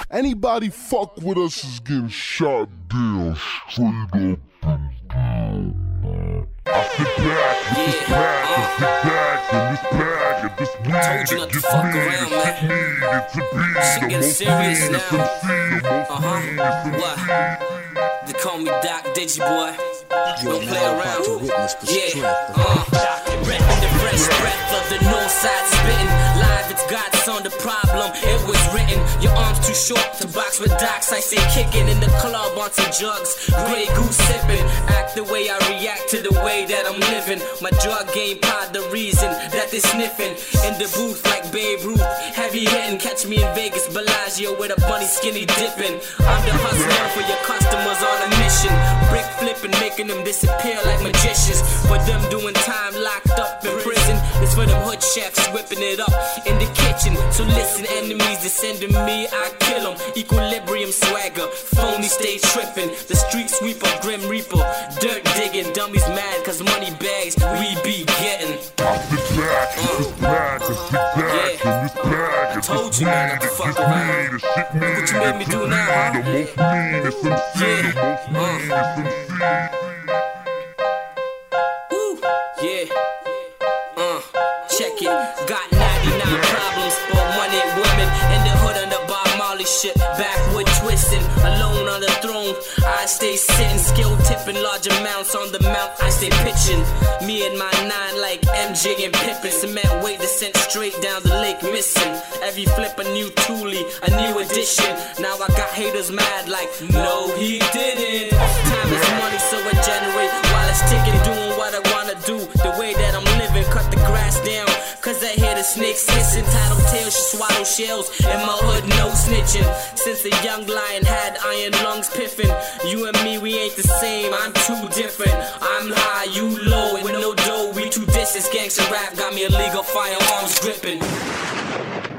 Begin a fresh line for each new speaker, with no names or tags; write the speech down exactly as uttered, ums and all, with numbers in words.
Anybody fuck with us is getting shot down straight up and down. I sit back with this pack and sit back in this bag and this weed.
Told you not to fuck around, man. Shit getting serious now. Uh-huh. What? They call me Doc Digi Boy. Don't play around. Yeah. Uh. Reppin' the fresh breath of the north side spittin'. Live, it's God's son, the problem. It was written. Your arms too short to box with docs. I say kicking in the club on some drugs. Grey goose sippin'. Act the way I react to the way that I'm living. My drug game pod the reason that they sniffing. In the booth like Babe Ruth. Heavy hitting. Catch me in Vegas, Bellagio with a bunny skinny dipping. I'm the hustler for your customers on a mission. Brick flipping, making them disappear like magicians. For them doing time locked up in prison. It's for them hood chefs whipping it up in the kitchen. So listen, enemies descending me, I kill them. Equilibrium swagger, phony stay tripping. The street sweeper, grim reaper, dirt digging. Dummies mad cause money bags we be getting.
I sit back, uh, sit back, and sit back
yeah.
in this bag.
I told you man not to fuck around. Look what you made me do now, huh?
The most meanest M C,
Yeah.
the most meanest M C.
Ooh, yeah. Uh, check it. Got ninety-nine problems for one-hit women. In the hood under Bob Marley shit. Backwood twisting, alone on the throne. I stay sitting, skill tipping large amounts on the mount. I stay pitching. Me and my nine like M J and Pippin. Cement weight descent straight down the lake missing. Every flip a new toolie, a new edition. Now I got haters mad like, no he didn't. Time is money so I generate while it's ticking. Doing what I wanna do, the way that I'm living. Cut the grass down, cause I hear the snakes hissing. Tattletales, she swallow shells. In my hood, no snitching. Since a young lion had iron lungs piffing. You and me, we ain't the same, I'm too different. I'm high, you low, with no dough, we two distant. Gangsta rap got me illegal firearms gripping.